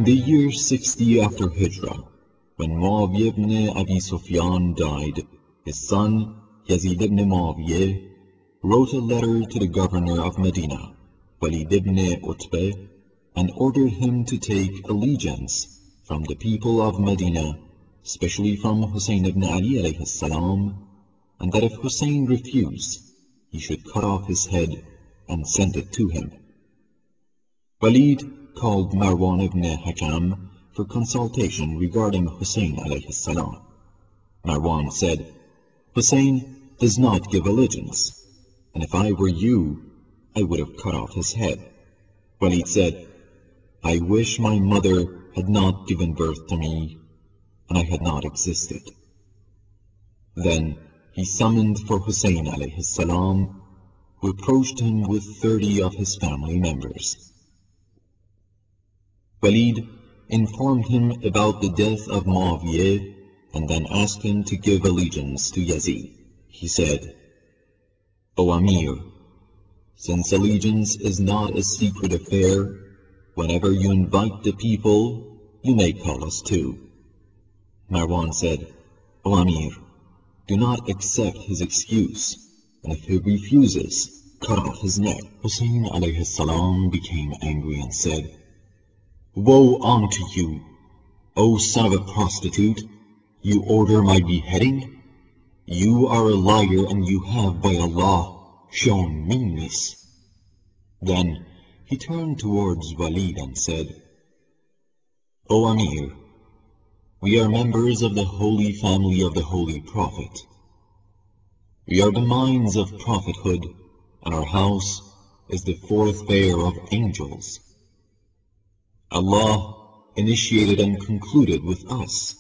In the year 60 after Hijrah, when Muawiyah ibn Abi Sufyan died, his son, Yazid ibn Muawiyah, wrote a letter to the governor of Medina, Walid ibn Utbah, and ordered him to take allegiance from the people of Medina, especially from Hussein ibn Ali alayhi salam, and that if Hussein refused, he should cut off his head and send it to him. Walid called Marwan ibn Hakam for consultation regarding Hussein alayhi salam. Marwan said, Hussein does not give allegiance, and if I were you, I would have cut off his head. Walid said, I wish my mother had not given birth to me, and I had not existed. Then he summoned for Hussein alayhi salam, who approached him with 30 of his family members. Walid informed him about the death of Muawiyah and then asked him to give allegiance to Yazid. He said, O Amir, since allegiance is not a secret affair, whenever you invite the people, you may call us too. Marwan said, O Amir, do not accept his excuse, and if he refuses, cut off his neck. Hussein alayhi salam became angry and said, Woe unto you, O son of a prostitute! You order my beheading? You are a liar, and you have, by Allah, shown meanness. Then he turned towards Walid and said, O Amir, we are members of the holy family of the Holy Prophet. We are the minds of prophethood, and our house is the fourth pair of angels. Allah initiated and concluded with us.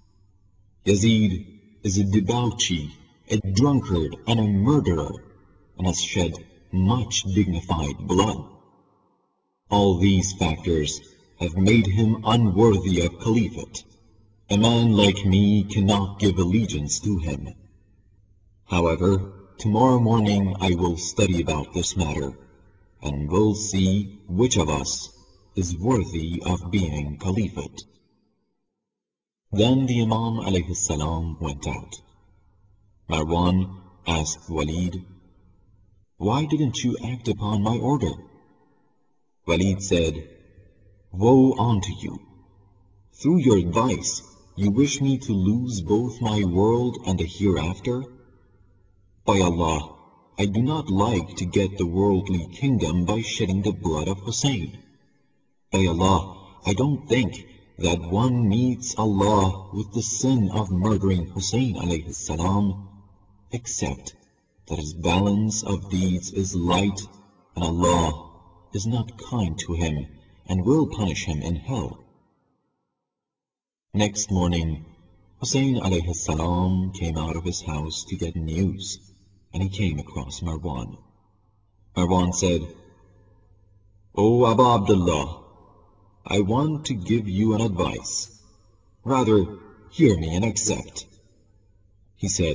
Yazid is a debauchee, a drunkard, and a murderer, and has shed much dignified blood. All these factors have made him unworthy of caliphate. A man like me cannot give allegiance to him. However, tomorrow morning I will study about this matter, and will see which of us is worthy of being caliphate. Then the Imam alayhi salam went out. Marwan asked Walid, Why didn't you act upon my order? Walid said, Woe unto you! Through your advice, you wish me to lose both my world and the hereafter? By Allah, I do not like to get the worldly kingdom by shedding the blood of Hussein. By Allah, I don't think that one meets Allah with the sin of murdering Hussein alayhi salam, except that his balance of deeds is light, and Allah is not kind to him and will punish him in hell. Next morning, Hussein alayhi salam came out of his house to get news, and he came across Marwan. Marwan said, O Abu Abdullah, I want to give you an advice. Rather, hear me and accept. He said,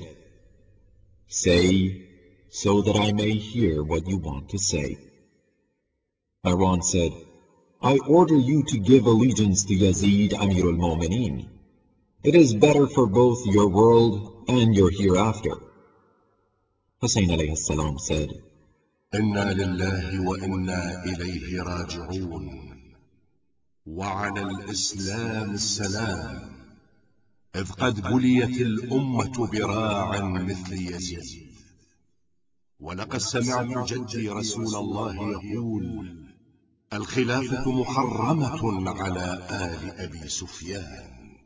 Say, so that I may hear what you want to say. Marwan said, I order you to give allegiance to Yazid Amir al-Mu'mineen. It is better for both your world and your hereafter. Hussein alayhi salam said, Inna lillahi wa inna ilayhi raji'un. وعلى الإسلام السلام إذ قد بليت الأمة براع مثل يزيد ولقد سمعت جدي رسول الله يقول الخلافة محرمة على آل أبي سفيان.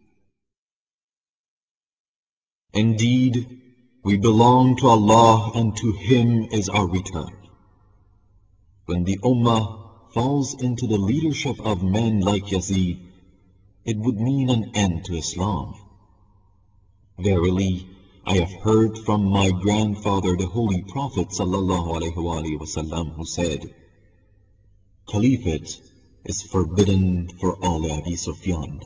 Indeed, we belong to Allah, and to Him is our return. When the Ummah falls into the leadership of men like Yazid, it would mean an end to Islam. Verily, I have heard from my grandfather, the Holy Prophet ﷺ, who said, Caliphate is forbidden for all Abi Sufyan.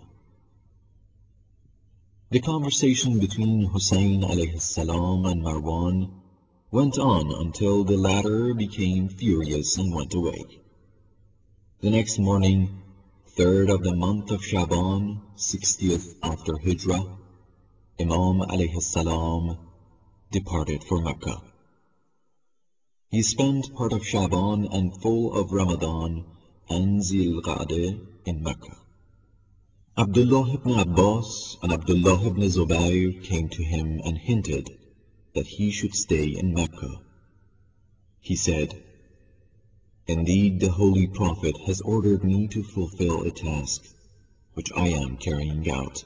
The conversation between Hussein alayhi salam and Marwan went on until the latter became furious and went away. The next morning, 3rd of the month of Shaban, 60th after Hijrah, Imam alayhi salam departed for Mecca. He spent part of Shaban and full of Ramadan and Zil Qa'dah in Mecca. Abdullah ibn Abbas and Abdullah ibn Zubayr came to him and hinted that he should stay in Mecca. He said, "Indeed, the Holy Prophet has ordered me to fulfill a task which I am carrying out."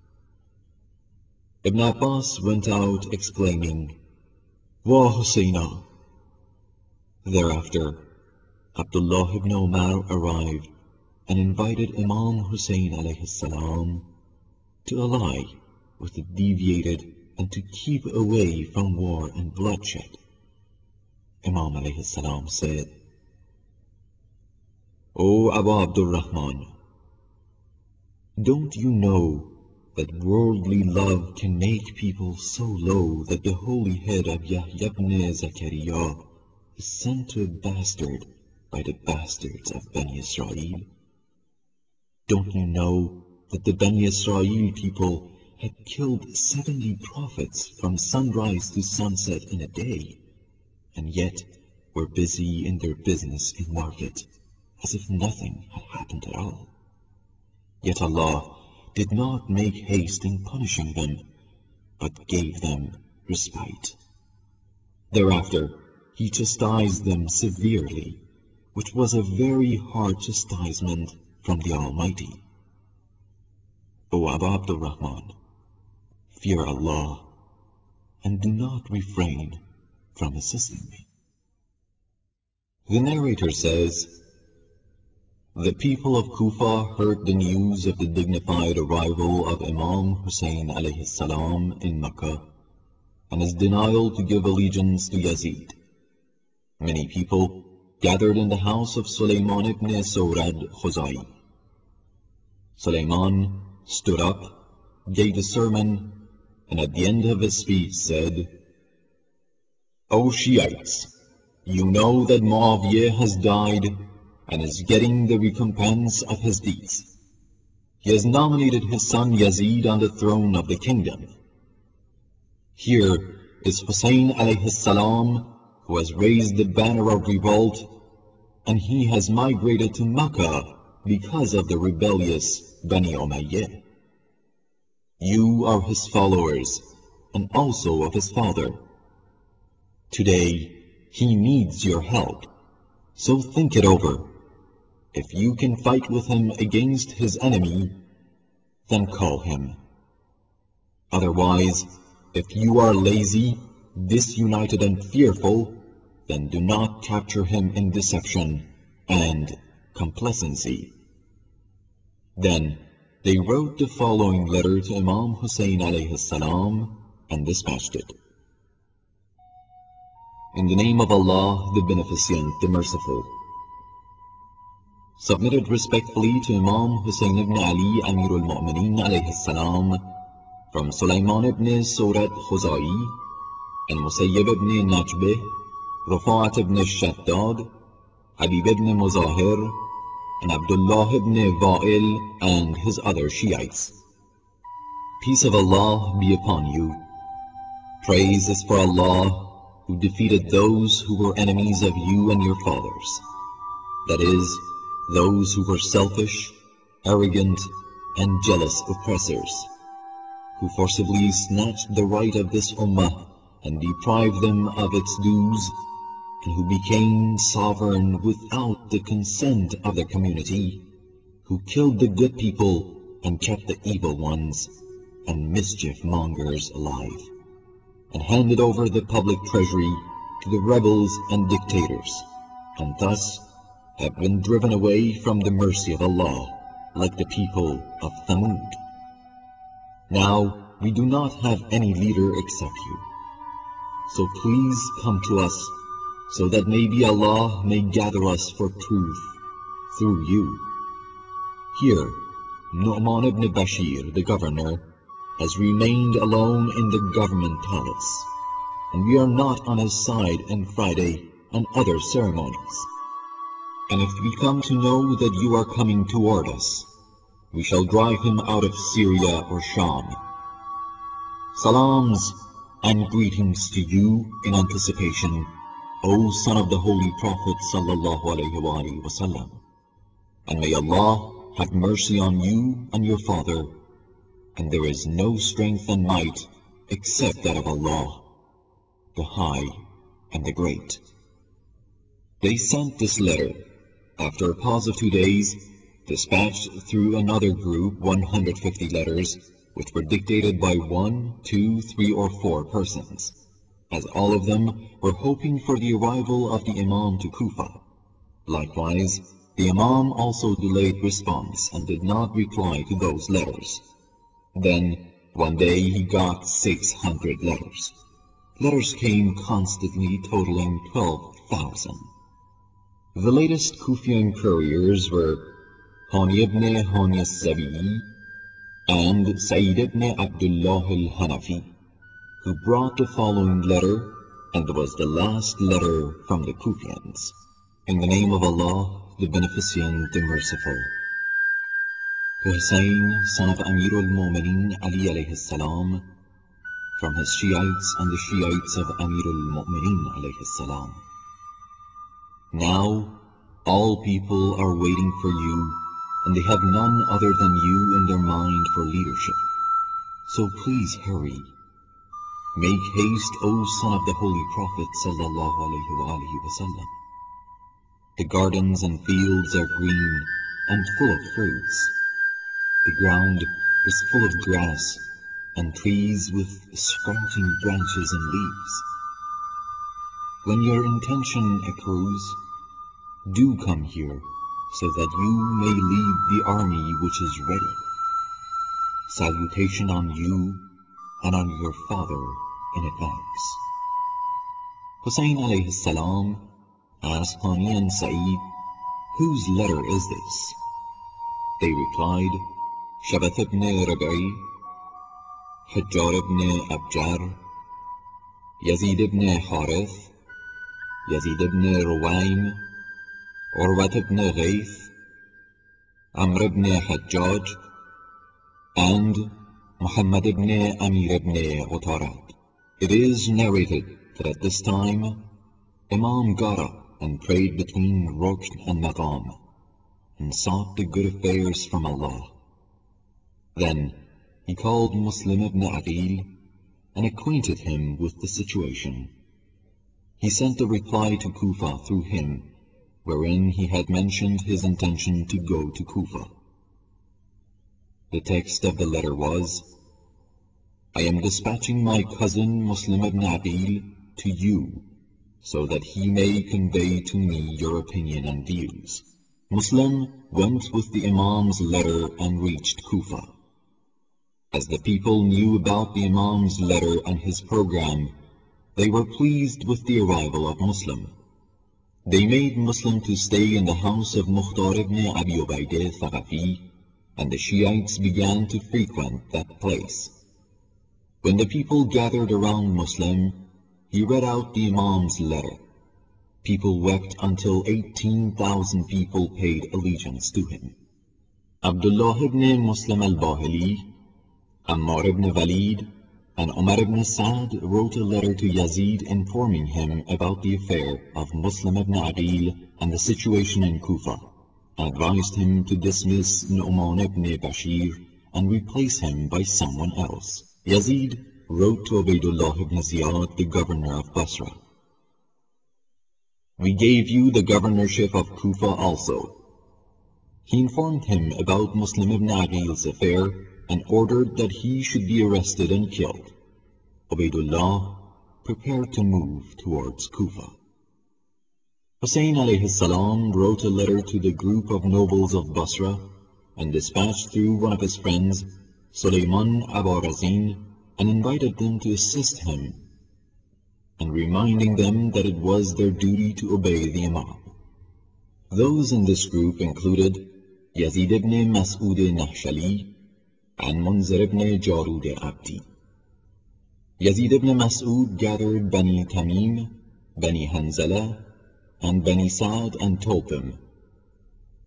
Ibn Abbas went out exclaiming, "Wa Husayna!" Thereafter, Abdullah ibn Umar arrived and invited Imam Hussein alayhi salam to ally with the deviated and to keep away from war and bloodshed. Imam alayhi salam said, "O Abu Abdul Rahman, don't you know that worldly love can make people so low that the holy head of Yahya ibn Zakaria is sent to a bastard by the bastards of Bani Israel? Don't you know that the Bani Israel people had killed 70 prophets from sunrise to sunset in a day, and yet were busy in their business and market, as if nothing had happened at all? Yet Allah did not make haste in punishing them, but gave them respite. Thereafter, He chastised them severely, which was a very hard chastisement from the Almighty. O Abu Abdul Rahman, fear Allah, and do not refrain from assisting me." The narrator says, the people of Kufa heard the news of the dignified arrival of Imam Hussein alayhi salam in Mecca and his denial to give allegiance to Yazid. Many people gathered in the house of Sulayman ibn Sawrad Khuzai. Sulayman stood up, gave a sermon, and at the end of his speech said, "O Shiites, you know that Muawiyah has died and is getting the recompense of his deeds. He has nominated his son Yazid on the throne of the kingdom. Here is Hussein alayhi salam, who has raised the banner of revolt, and he has migrated to Mecca because of the rebellious Bani Umayyah. You are his followers, and also of his father. Today, he needs your help, so think it over. If you can fight with him against his enemy, then call him. Otherwise, if you are lazy, disunited and fearful, then do not capture him in deception and complacency." Then they wrote the following letter to Imam Hussein alayhi salam and dispatched it. In the name of Allah, the Beneficent, the Merciful. Submitted respectfully to Imam Hussein ibn Ali Amirul Mu'mineen alayhi salam, from Sulayman ibn Sawrad Khuzai, and Musayyib ibn Najbeh, Rafa'at ibn Shaddad, Habib ibn Muzahir, and Abdullah ibn Wa'il and his other Shiites. Peace of Allah be upon you. Praise is for Allah, who defeated those who were enemies of you and your fathers. That is, those who were selfish, arrogant, and jealous oppressors, who forcibly snatched the right of this ummah and deprived them of its dues, and who became sovereign without the consent of the community, who killed the good people and kept the evil ones and mischief mongers alive, and handed over the public treasury to the rebels and dictators, and thus have been driven away from the mercy of Allah, like the people of Thamud. Now we do not have any leader except you, so please come to us, so that maybe Allah may gather us for truth through you." Here, Nu'man ibn Bashir, the governor, has remained alone in the government palace, and we are not on his side in Friday and other ceremonies. And if we come to know that you are coming toward us, we shall drive him out of Syria or Sham. Salams and greetings to you in anticipation, O son of the Holy Prophet sallallahu alaihi wasallam. And may Allah have mercy on you and your father, and there is no strength and might except that of Allah, the High and the Great. They sent this letter, after a pause of 2 days, dispatched through another group 150 letters, which were dictated by 1, 2, 3, or 4 persons, as all of them were hoping for the arrival of the Imam to Kufa. Likewise, the Imam also delayed response and did not reply to those letters. Then, one day he got 600 letters. Letters came constantly, totaling 12,000. The latest Kufian couriers were Hani ibn Hani al-Sabi'i and Sa'id ibn Abdullah al-Hanafi, who brought the following letter, and was the last letter from the Kufians. In the name of Allah, the Beneficent, the Merciful. To Hussein, son of Amir al-Mu'minin Ali alayhi salam, from his Shiites and the Shiites of Amir al-Mu'minin alayhi salam. Now, all people are waiting for you, and they have none other than you in their mind for leadership. So please hurry. Make haste, O son of the Holy Prophet sallallahu alaihi wasallam. The gardens and fields are green and full of fruits. The ground is full of grass and trees with sprouting branches and leaves. When your intention accrues, do come here, so that you may lead the army which is ready. Salutation on you and on your father in advance. Hussein alayhi salam asked Hani and Sa'id, whose letter is this? They replied, Shabath ibn Rabi'i, Hajjar ibn Abjar, Yazid ibn Harith, Yazid ibn Ruwaym, Urwat ibn Ghayth, Amr ibn Hajjaj, and Muhammad ibn Amir ibn Utarat. It is narrated that at this time, Imam got up and prayed between Rukn and Maqam, and sought the good affairs from Allah. Then he called Muslim ibn Aqil and acquainted him with the situation. He sent a reply to Kufa through him, wherein he had mentioned his intention to go to Kufa. The text of the letter was, I am dispatching my cousin Muslim ibn Aqil to you, so that he may convey to me your opinion and views. Muslim went with the Imam's letter and reached Kufa. As the people knew about the Imam's letter and his program, they were pleased with the arrival of Muslim. They made Muslim to stay in the house of Mukhtar ibn Abi Ubaydah Thaqafi, and the Shiites began to frequent that place. When the people gathered around Muslim, he read out the Imam's letter. People wept until 18,000 people paid allegiance to him. Abdullah ibn Muslim al-Bahili, Ammar ibn Walid, and Umar ibn Sa'd wrote a letter to Yazid informing him about the affair of Muslim ibn Aqil and the situation in Kufa, and advised him to dismiss Nu'man ibn Bashir and replace him by someone else. Yazid wrote to Ubaydullah ibn Ziyad, the governor of Basra, We gave you the governorship of Kufa also. He informed him about Muslim ibn Aqil's affair and ordered that he should be arrested and killed. Ubaydullah prepared to move towards Kufa. Hussein alayhi salam wrote a letter to the group of nobles of Basra and dispatched through one of his friends, Sulayman Abarazin, and invited them to assist him, and reminding them that it was their duty to obey the Imam. Those in this group included Yazid ibn Mas'ud Nahshali and Munzir ibn Jarud Abdi. Yazid ibn Mas'ud gathered Bani Tamim, Bani Hanzala, and Bani Sa'd and told them,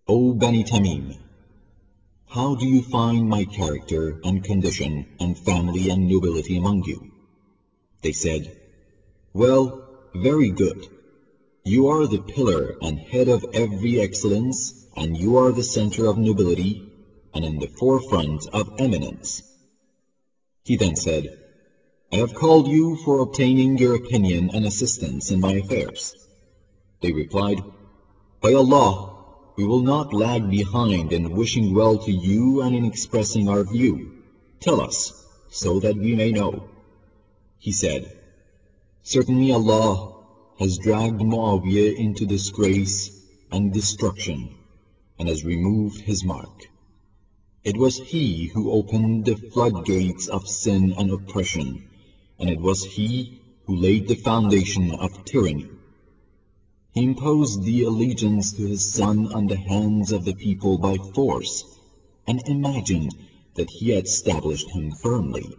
O Bani Tamim, how do you find my character and condition and family and nobility among you? They said, well, very good. You are the pillar and head of every excellence, and you are the center of nobility, and in the forefront of eminence. He then said, I have called you for obtaining your opinion and assistance in my affairs. They replied, by Allah, we will not lag behind in wishing well to you and in expressing our view. Tell us, so that we may know. He said, certainly Allah has dragged Muawiyah into disgrace and destruction, and has removed his mark. It was he who opened the floodgates of sin and oppression, and it was he who laid the foundation of tyranny. He imposed the allegiance to his son on the hands of the people by force, and imagined that he had established him firmly.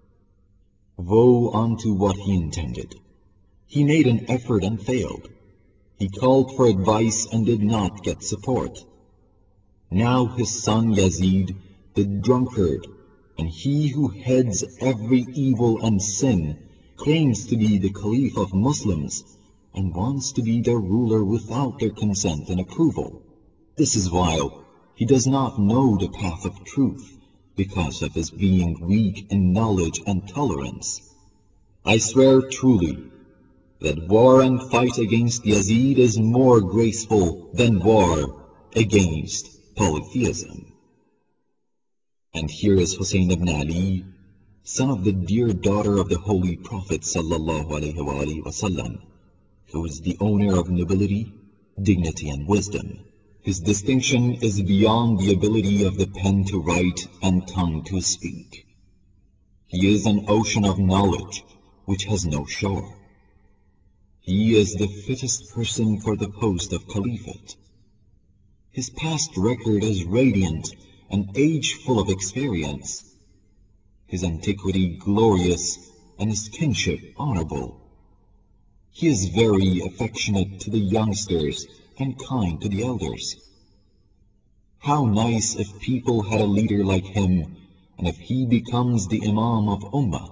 Woe unto what he intended! He made an effort and failed. He called for advice and did not get support. Now his son Yazid, the drunkard, and he who heads every evil and sin, claims to be the Caliph of Muslims, and wants to be their ruler without their consent and approval. This is while he does not know the path of truth, because of his being weak in knowledge and tolerance. I swear truly that war and fight against Yazid is more graceful than war against polytheism. And here is Hussein ibn Ali, son of the dear daughter of the Holy Prophet ﷺ, who is the owner of nobility, dignity, and wisdom. His distinction is beyond the ability of the pen to write and tongue to speak. He is an ocean of knowledge which has no shore. He is the fittest person for the post of Caliphate. His past record is radiant, an age full of experience. His antiquity glorious, and his kinship honorable. He is very affectionate to the youngsters and kind to the elders. How nice if people had a leader like him, and if he becomes the Imam of Ummah.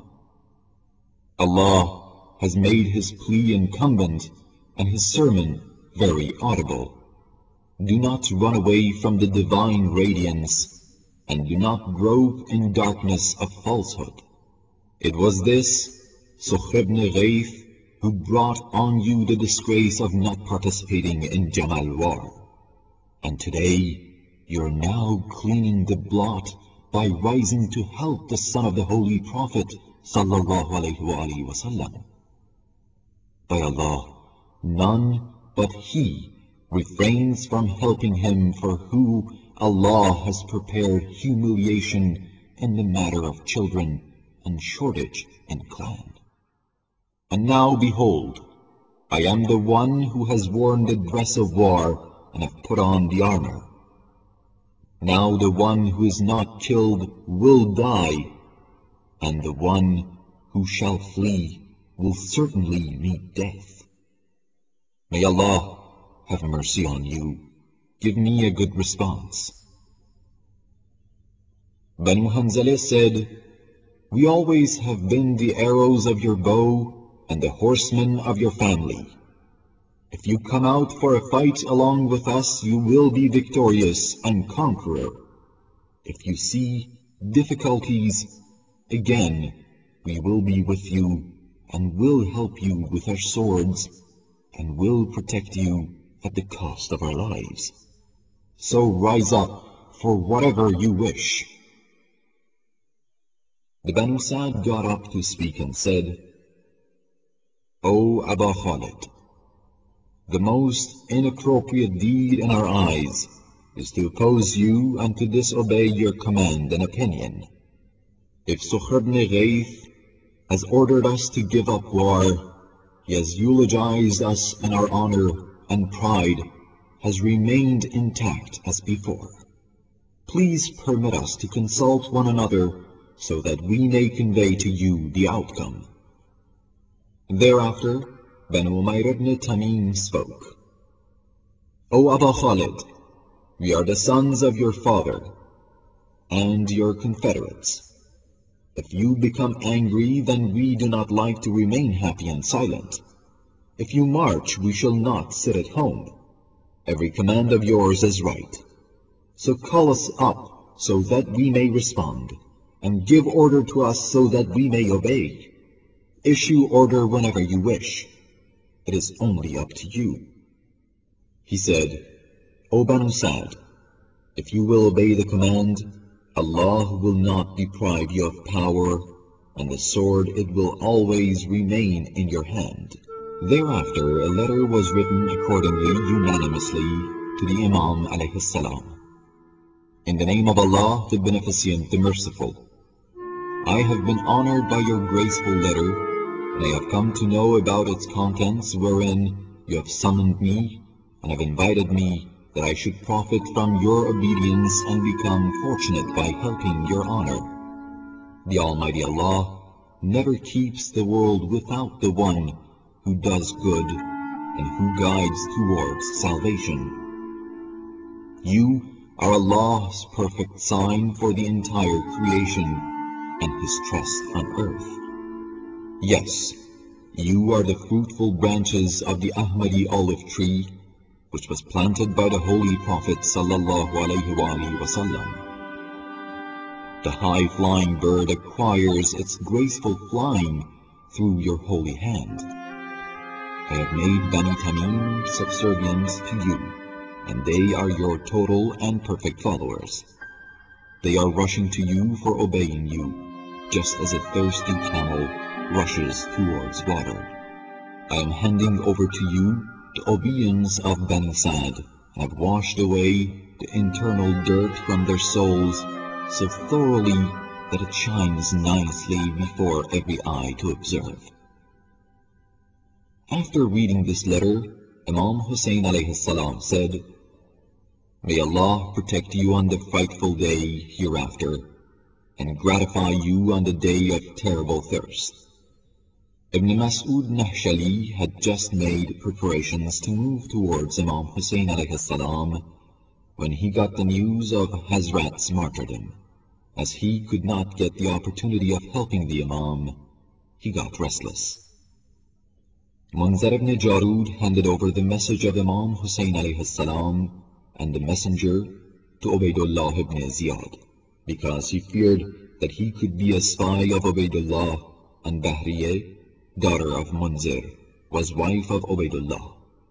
Allah has made his plea incumbent, and his sermon very audible. Do not run away from the divine radiance, and do not grope in darkness of falsehood. It was this, Sukhr ibn Ghayth, who brought on you the disgrace of not participating in Jamal war. And today, you're now cleaning the blot by rising to help the son of the Holy Prophet ﷺ. By Allah, none but he refrains from helping him for who Allah has prepared humiliation in the matter of children and shortage in clan. And now behold, I am the one who has worn the dress of war and have put on the armor. Now the one who is not killed will die, and the one who shall flee will certainly meet death. May Allah have mercy on you. Give me a good response. Banu Hanzala said, we always have been the arrows of your bow and the horsemen of your family. If you come out for a fight along with us, you will be victorious and conqueror. If you see difficulties, again, we will be with you and will help you with our swords and will protect you at the cost of our lives. So rise up for whatever you wish. The Banu Sa'd got up to speak and said, O Aba Khalid, the most inappropriate deed in our eyes is to oppose you and to disobey your command and opinion. If Sukhr ibn Ghayth has ordered us to give up war, he has eulogized us, and our honor and pride has remained intact as before. Please permit us to consult one another so that we may convey to you the outcome. Thereafter, Banu Umayr ibn Tamim spoke. O Aba Khalid, We are the sons of your father and your confederates. If you become angry, then we do not like to remain happy and silent. If you march, we shall not sit at home. Every command of yours is right. So call us up so that we may respond, and give order to us so that we may obey. Issue order whenever you wish. It is only up to you. He said, O Banu Sa'd, if you will obey the command, Allah will not deprive you of power, and the sword it will always remain in your hand. Thereafter a letter was written accordingly unanimously to the Imam alayhi salam. In the name of Allah, the Beneficent, the Merciful, I have been honored by your graceful letter, and I have come to know about its contents, wherein you have summoned me and have invited me that I should profit from your obedience and become fortunate by helping your honor. The Almighty Allah never keeps the world without the one who does good and who guides towards salvation. You are Allah's perfect sign for the entire creation and His trust on earth. Yes, you are the fruitful branches of the Ahmadi olive tree, which was planted by the Holy Prophet sallallahu alaihi wasallam. The high-flying bird acquires its graceful flying through your holy hand. I have made Bani Tamim subservient to you, and they are your total and perfect followers. They are rushing to you for obeying you, just as a thirsty camel rushes towards water. I am handing over to you the obedience of Bani Sa'd, and have washed away the internal dirt from their souls so thoroughly that it shines nicely before every eye to observe. After reading this letter, Imam Hussein alayhi salam said, May Allah protect you on the frightful day hereafter, and gratify you on the day of terrible thirst. Ibn Mas'ud Nahshali had just made preparations to move towards Imam Hussein alayhi salam when he got the news of Hazrat's martyrdom. As he could not get the opportunity of helping the Imam, he got restless. Munzar ibn Jarud handed over the message of Imam Hussein alayhi salam and the messenger to Ubaydullah ibn Ziyad, because he feared that he could be a spy of Ubaydullah, and Bahriyah, daughter of Munzir, was wife of Ubaydullah.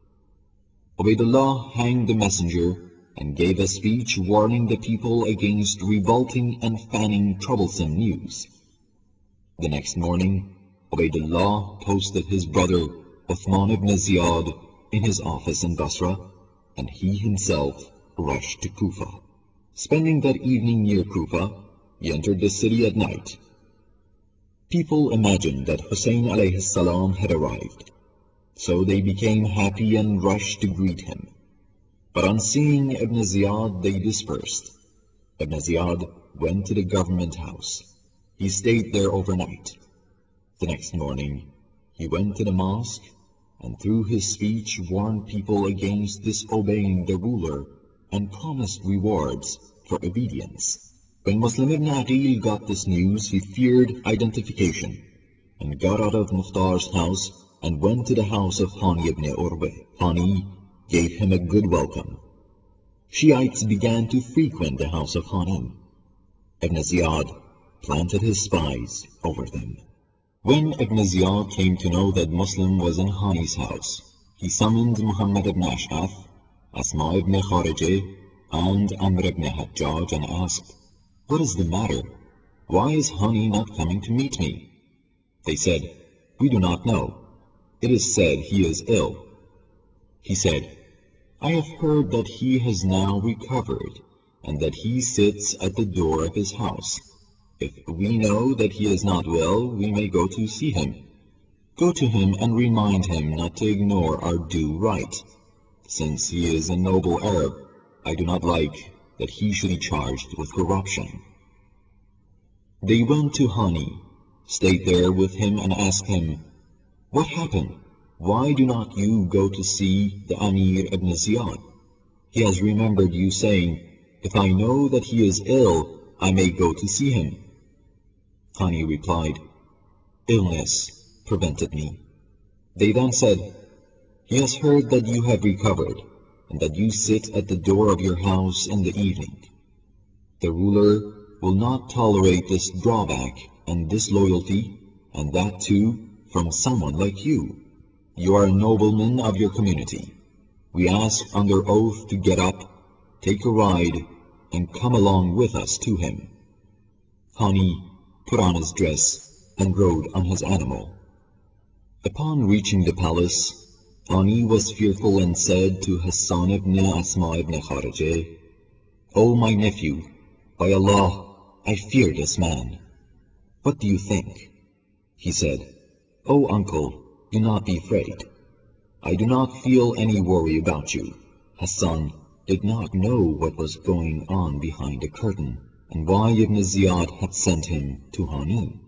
Ubaydullah hanged the messenger and gave a speech warning the people against revolting and fanning troublesome news. The next morning, Ubaydullah posted his brother Uthman ibn Ziyad in his office in Basra, and he himself rushed to Kufa. Spending that evening near Kufa, he entered the city at night. People imagined that Hussein alayhi salam had arrived, so they became happy and rushed to greet him. But on seeing Ibn Ziyad, they dispersed. Ibn Ziyad went to the government house. He stayed there overnight. The next morning, he went to the mosque, and through his speech warned people against disobeying the ruler, and promised rewards for obedience. When Muslim ibn Aqil got this news, he feared identification, and got out of Mukhtar's house, and went to the house of Hani ibn Urwa. Hani gave him a good welcome. Shiites began to frequent the house of Hani. Ibn Ziyad planted his spies over them. When Ibn Ziyad came to know that Muslim was in Hani's house, he summoned Muhammad ibn Ash'ath, Asma ibn Kharijah, and Amr ibn Hajjaj, and asked, What is the matter? Why is Hani not coming to meet me? They said, We do not know. It is said he is ill. He said, I have heard that he has now recovered, and that he sits at the door of his house. If we know that he is not well, we may go to see him. Go to him and remind him not to ignore our due right. Since he is a noble Arab, I do not like that he should be charged with corruption. They went to Hani, stayed there with him, and asked him, What happened? Why do not you go to see the Amir ibn Ziyad? He has remembered you saying, if I know that he is ill, I may go to see him. Hani replied, illness prevented me. They then said, he has heard that you have recovered, and that you sit at the door of your house in the evening. The ruler will not tolerate this drawback and disloyalty, and that too from someone like you. You are a nobleman of your community. We ask under oath to get up, take a ride, and come along with us to him. Hani put on his dress and rode on his animal. Upon reaching the palace, Hani was fearful and said to Hassan ibn Asma ibn Kharajah, O my nephew, by Allah, I fear this man. What do you think? He said, O uncle, do not be afraid. I do not feel any worry about you. Hassan did not know what was going on behind the curtain, and why Ibn Ziyad had sent him to Hani.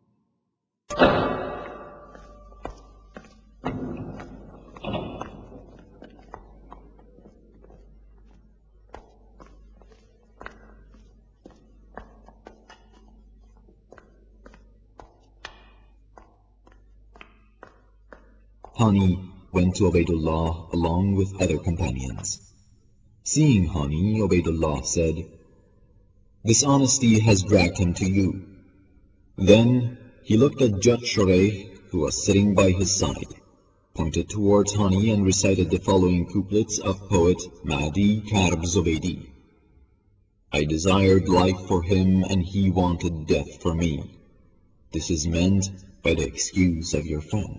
Hani went to Ubaydullah along with other companions. Seeing Hani, Ubaydullah said, dishonesty has dragged him to you. Then he looked at Judge Shurayh, who was sitting by his side, pointed towards Hani and recited the following couplets of poet Mahdi Karb Zubaydi. I desired life for him and he wanted death for me. This is meant by the excuse of your friend.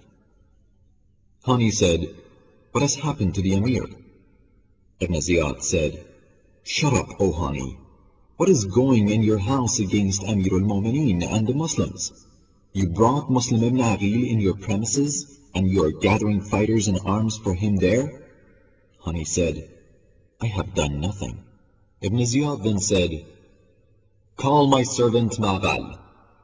Hani said, what has happened to the Emir? Ibn Ziyad said, shut up, O Hani. What is going in your house against Amir al-Mu'mineen and the Muslims? You brought Muslim ibn Aqil in your premises, and you are gathering fighters and arms for him there? Hani said, I have done nothing. Ibn Ziyad then said, call my servant Ma'val.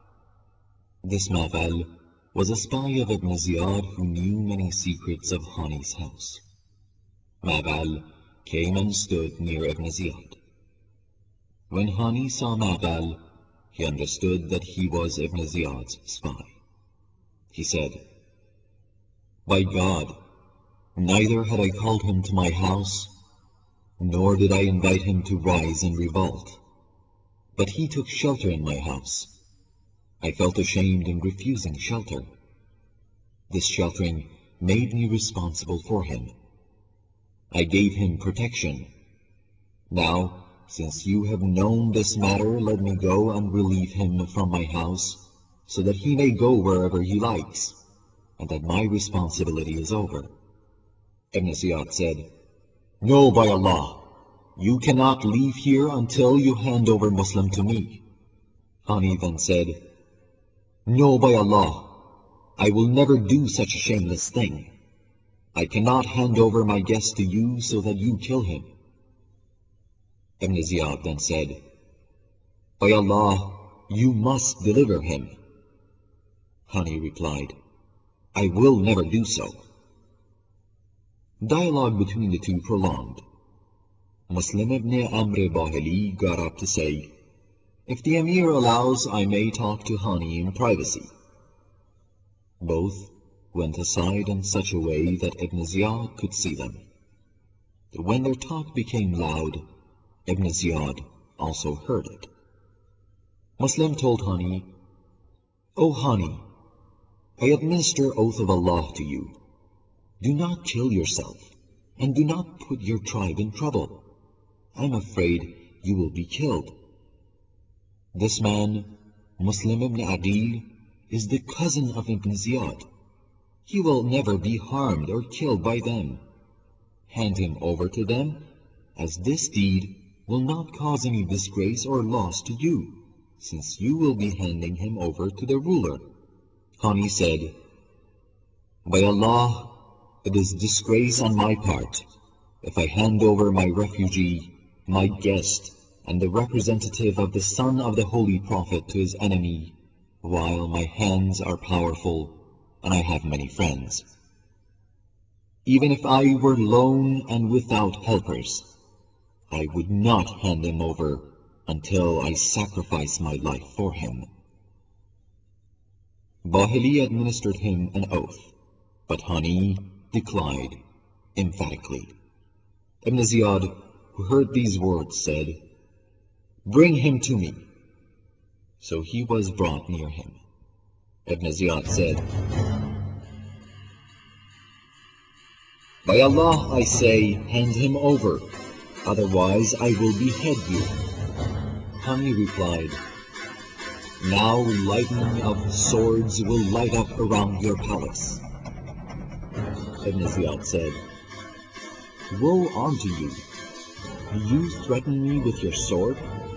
This Ma'val was a spy of Ibn Ziyad who knew many secrets of Hani's house. Ma'val came and stood near Ibn Ziyad. When Hani saw Ma'val, he understood that he was Ibn Ziyad's spy. He said, by God, neither had I called him to my house, nor did I invite him to rise in revolt. But he took shelter in my house. I felt ashamed in refusing shelter. This sheltering made me responsible for him. I gave him protection. Now, since you have known this matter, let me go and relieve him from my house, so that he may go wherever he likes, and that my responsibility is over. Ibn Ziyad said, no, by Allah, you cannot leave here until you hand over Muslim to me. Hani then said, no, by Allah, I will never do such a shameless thing. I cannot hand over my guest to you so that you kill him. Ibn Ziyad then said, by Allah, you must deliver him. Hani replied, I will never do so. Dialogue between the two prolonged. Muslim ibn Amr Bahili got up to say, if the Emir allows, I may talk to Hani in privacy. Both went aside in such a way that Ibn Ziyad could see them. When their talk became loud, Ibn Ziyad also heard it. Muslim told Hani, O Hani, I administer oath of Allah to you. Do not kill yourself, and do not put your tribe in trouble. I am afraid you will be killed. This man, Muslim ibn Aqil, is the cousin of Ibn Ziyad. He will never be harmed or killed by them. Hand him over to them, as this deed will not cause any disgrace or loss to you, since you will be handing him over to the ruler. Hani said, by Allah, it is disgrace on my part if I hand over my refugee, my guest, and the representative of the son of the Holy Prophet to his enemy, while my hands are powerful and I have many friends. Even if I were lone and without helpers, I would not hand him over until I sacrifice my life for him. Bahili administered him an oath, but Hani declined emphatically. Ibn Ziyad, who heard these words, said, "Bring him to me." So he was brought near him. Ibn Ziyad said, "By Allah, I say, hand him over, otherwise I will behead you." Hani replied, "Now lightning of swords will light up around your palace." Ibn Ziyad said, "Woe unto you! Do you threaten me with your sword?"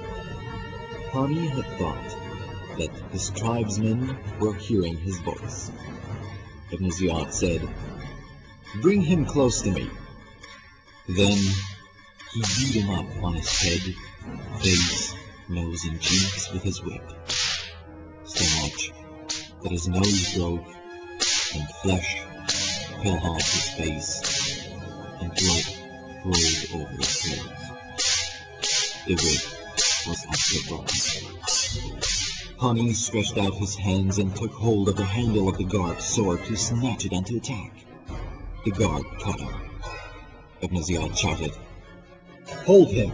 Hani had thought that his tribesmen were hearing his voice. Ibn Ziyad said, "Bring him close to me." Then he beat him up on his head, face, nose, and cheeks with his whip, so much that his nose broke and flesh fell off his face and blood rolled over his clothes. The whip was also broken. Hani stretched out his hands and took hold of the handle of the guard's sword to snatch it and to attack. The guard caught him. Ibn Ziyad shouted, "Hold him!"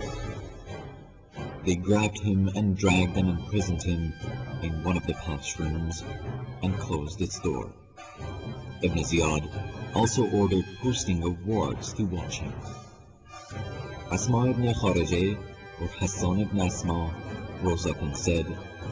They grabbed him and dragged and imprisoned him in one of the palace rooms and closed its door. Ibn Ziyad also ordered posting of wards to watch him. Asma ibn Kharijah or Hassan ibn Asma rose up and said,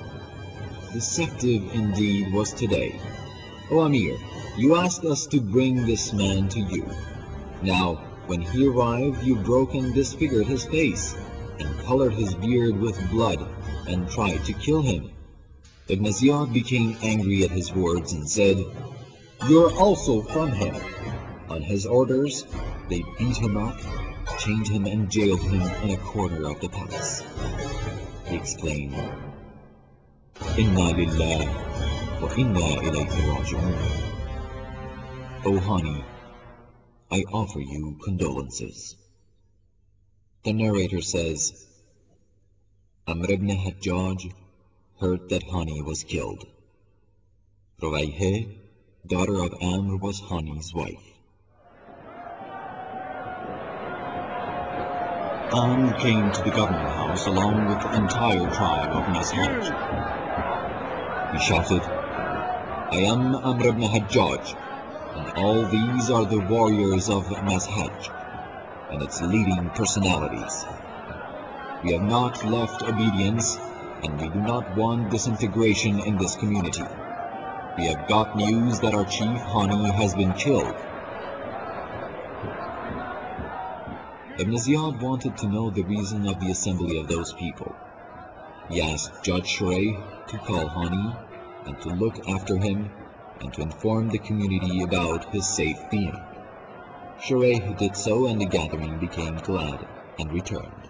"Deceptive indeed was today. O Amir, you asked us to bring this man to you. Now, when he arrived, you broke and disfigured his face, and colored his beard with blood, and tried to kill him." Ibn Ziyad became angry at his words and said, "You're also from him." On his orders, they beat him up, chained him and jailed him in a corner of the palace. He exclaimed, "Inna lillah wa inna ilayhi raji'un." O Hani, I offer you condolences. The narrator says, Amr ibn Hajjaj heard that Hani was killed. Ruwayheh, daughter of Amr, was Hani's wife. Amr came to the government house along with the entire tribe of Mazhaj. He shouted, "I am Amr ibn Hajjaj, and all these are the warriors of Mazhaj and its leading personalities. We have not left obedience, and we do not want disintegration in this community. We have got news that our chief Hani has been killed." Ibn Ziyad wanted to know the reason of the assembly of those people. He asked Judge Shuraih to call Hani and to look after him and to inform the community about his safe being. Shuraih did so, and the gathering became glad and returned.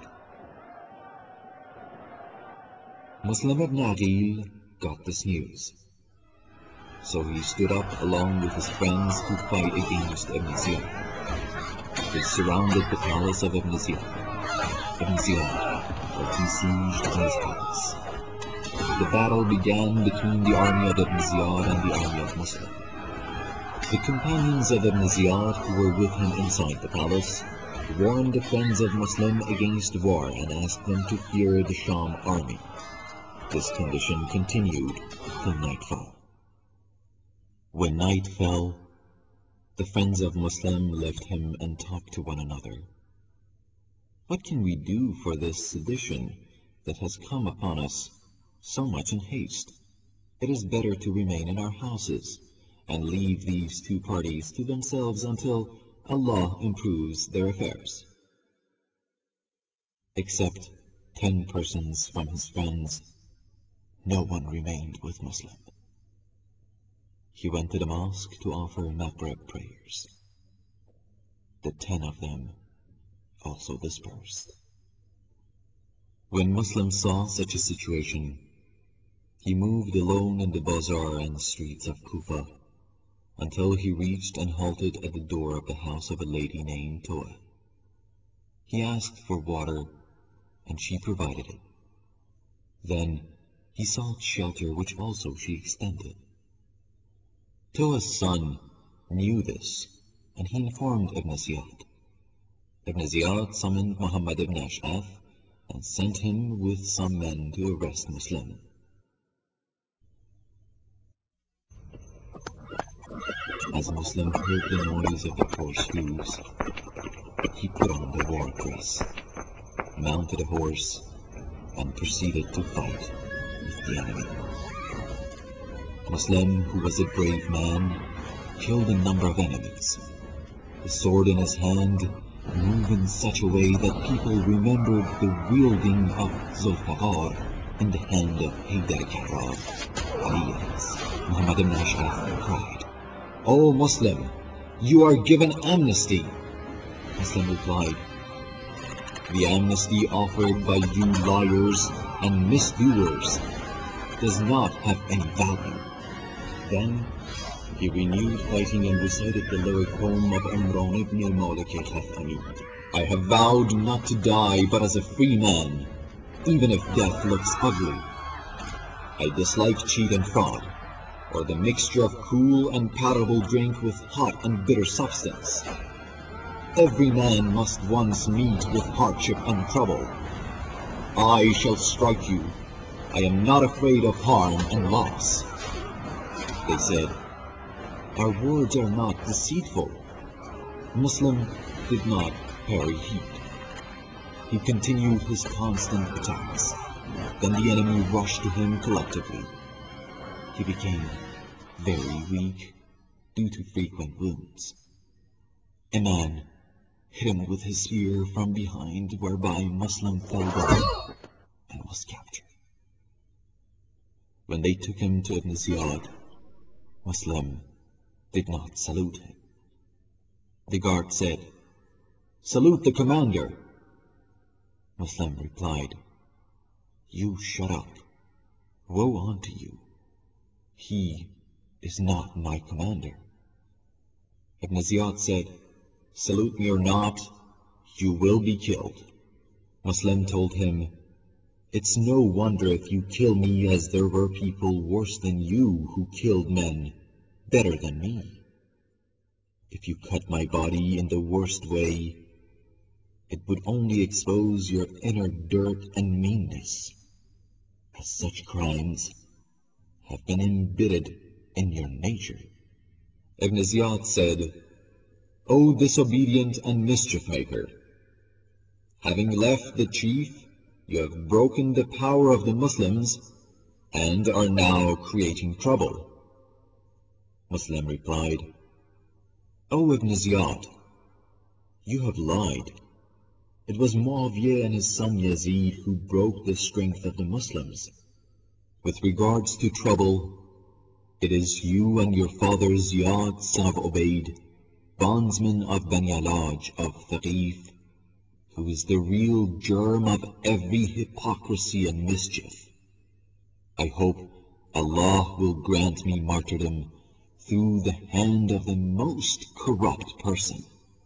Muslim ibn Aqil got this news, so he stood up along with his friends to fight against Ibn Ziyad. They surrounded the palace of Ibn Ziyad. Ibn Ziyad was besieged in his palace. The battle began between the army of Ibn Ziyad and the army of Muslim. The companions of Ibn Ziyad who were with him inside the palace warned the friends of Muslim against war and asked them to fear the Sham army. This condition continued till nightfall. When night fell, the friends of Muslim left him and talked to one another. "What can we do for this sedition that has come upon us so much in haste? It is better to remain in our houses and leave these two parties to themselves until Allah improves their affairs." Except 10 persons from his friends, no one remained with Muslim. He went to the mosque to offer Maghrib prayers. The 10 of them also dispersed. When Muslim saw such a situation, he moved alone in the bazaar and streets of Kufa until he reached and halted at the door of the house of a lady named Toa. He asked for water and she provided it. Then he sought shelter, which also she extended. Toa's son knew this, and he informed Ibn Ziyad. Ibn Ziyad summoned Muhammad ibn Ash'ath and sent him with some men to arrest Muslim. As Muslim heard the noise of the horse hooves, he put on the war dress, mounted a horse, and proceeded to fight with the enemy. Muslim, who was a brave man, killed a number of enemies. The sword in his hand moved in such a way that people remembered the wielding of Zulfiqar in the hand of Haydar Karrar. Muhammad ibn Ash'ath cried, "O Muslim, you are given amnesty." Muslim replied, "The amnesty offered by you liars and misdoers does not have any value." Then he renewed fighting and recited the lyric poem of Imran ibn al-Malik al-Khathami. "I have vowed not to die but as a free man, even if death looks ugly. I dislike cheat and fraud, or the mixture of cool and palatable drink with hot and bitter substance. Every man must once meet with hardship and trouble. I shall strike you. I am not afraid of harm and loss." They said, "Our words are not deceitful." Muslim did not parry heat. He continued his constant attacks. Then the enemy rushed to him collectively. He became very weak due to frequent wounds. A man hit him with his spear from behind, whereby Muslim fell down and was captured. When they took him to Ibn Ziyad, Muslim did not salute him. The guard said, "Salute the commander." Muslim replied, "You shut up. Woe unto you. He is not my commander." Ibn Ziyad said, "Salute me or not, you will be killed." Muslim told him, "It's no wonder if you kill me, as there were people worse than you who killed men better than me. If you cut my body in the worst way, it would only expose your inner dirt and meanness, as such crimes have been embedded in your nature." Ibn Ziyad said, "O disobedient and mischief maker, having left the chief, you have broken the power of the Muslims and are now creating trouble." Muslim replied, "O Ibn Ziyad, you have lied. It was Muawiyah and his son Yazid who broke the strength of the Muslims. With regards to trouble, it is you and your father Ziyad, son of Ubayd, bondsman of Bani Alaj of Thaqif, who is the real germ of every hypocrisy and mischief. I hope Allah will grant me martyrdom through the hand of the most corrupt person."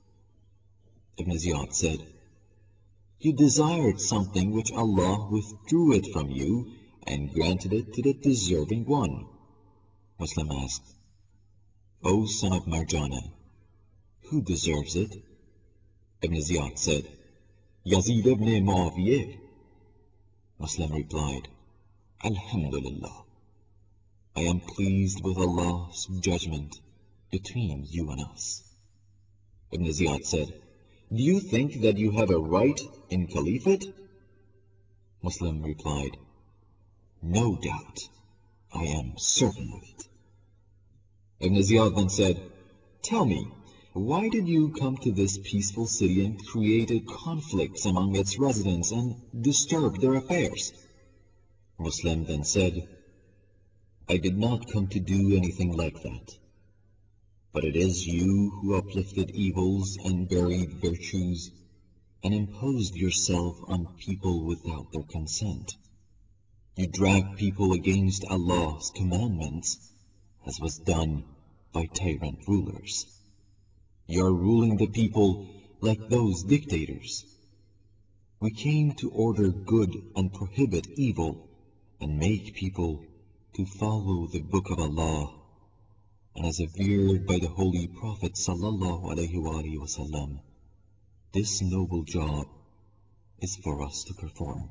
Ibn Ziyad said, "You desired something which Allah withdrew it from you and granted it to the deserving one." Muslim asked, "O son of Marjana, who deserves it?" Ibn Ziyad said, "Yazid ibn Muawiyah." Muslim replied, "Alhamdulillah, I am pleased with Allah's judgment between you and us." Ibn Ziyad said, "Do you think that you have a right in Caliphate?" Muslim replied, "No doubt, I am certain of it." Ibn Ziyad then said, "Tell me, why did you come to this peaceful city and create conflicts among its residents and disturb their affairs?" Muslim then said, "I did not come to do anything like that. But it is you who uplifted evils and buried virtues, and imposed yourself on people without their consent. You dragged people against Allah's commandments, as was done by tyrant rulers. You are ruling the people like those dictators. We came to order good and prohibit evil, and make people to follow the Book of Allah, and as averred by the Holy Prophet sallallahu alaihi wasallam, this noble job is for us to perform.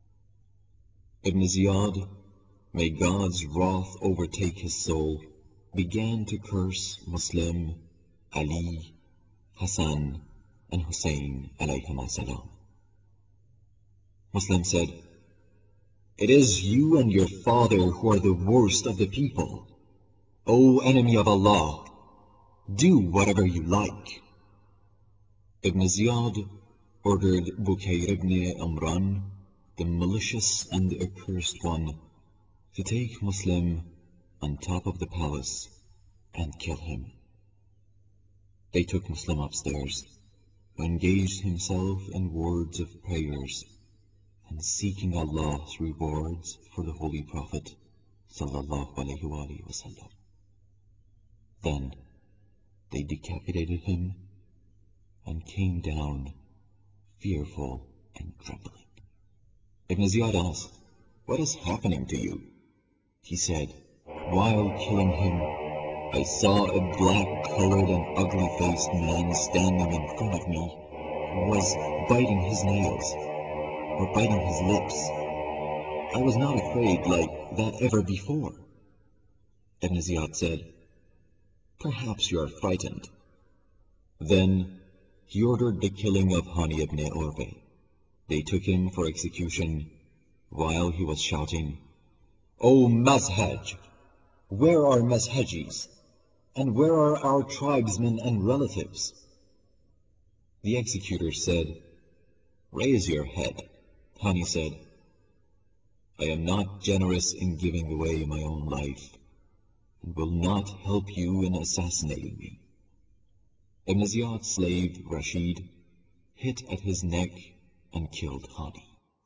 Ibn Ziyad, may God's wrath overtake his soul, began to curse Muslim, Ali, Hassan, and Hussein alayhim salam. Muslim said, "It is you and your father who are the worst of the people. O enemy of Allah, do whatever you like." Ibn Ziyad ordered Bukayr ibn Amran, the malicious and accursed one, to take Muslim on top of the palace and kill him. They took Muslim upstairs, who engaged himself in words of prayers and seeking Allah's rewards for the Holy Prophet sallallahu alaihi wasallam. Then they decapitated him and came down fearful and trembling. Ibn Ziyad asked, "What is happening to you?" He said, "While killing him, I saw a black-colored and ugly-faced man standing in front of me who was biting his nails, or biting his lips. I was not afraid like that ever before." Ibn Ziyad said, "Perhaps you are frightened." Then he ordered the killing of Hani ibn Urwa. They took him for execution while he was shouting, "O Mazhaj! Where are Mazhajis? And where are our tribesmen and relatives?" The executor said, "Raise your head." Hani said, "I am not generous in giving away my own life, and will not help you in assassinating me." Ibn Ziyad's slave, Rashid, hit at his neck and killed Hani.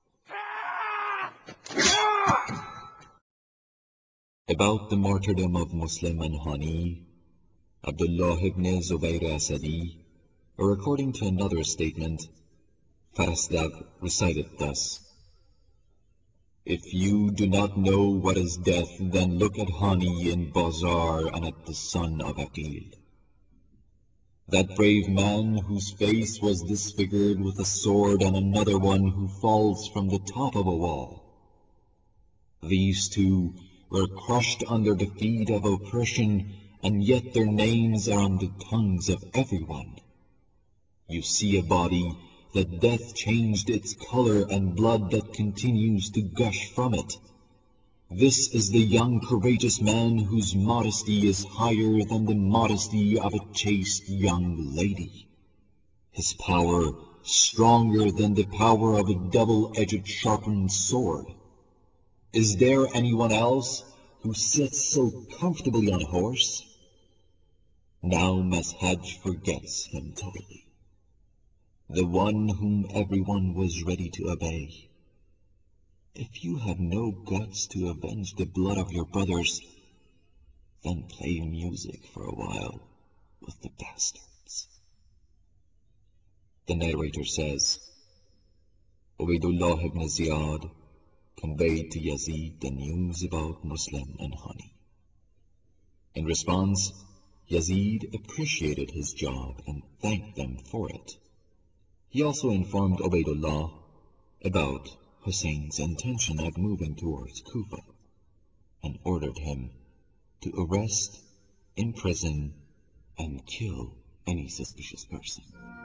About the martyrdom of Muslim and Hani, Abdullah ibn Zubayr Asadi, or according to another statement, Farasdak recited thus: "If you do not know what is death, then look at Hani in Bazar and at the son of Aqil, that brave man whose face was disfigured with a sword, and another one who falls from the top of a wall. These two were crushed under the feet of oppression, and yet their names are on the tongues of everyone. You see a body that death changed its color and blood that continues to gush from it. This is the young courageous man whose modesty is higher than the modesty of a chaste young lady. His power stronger than the power of a double-edged sharpened sword. Is there anyone else who sits so comfortably on a horse?" Now Mazhaj forgets him totally, the one whom everyone was ready to obey. If you have no guts to avenge the blood of your brothers, then play music for a while with the bastards. The narrator says, Ubaydullah ibn Ziyad conveyed to Yazid the news about Muslim and Hani. In response, Yazid appreciated his job and thanked them for it. He also informed Ubaydullah about Hussein's intention of moving towards Kufa, and ordered him to arrest, imprison, and kill any suspicious person.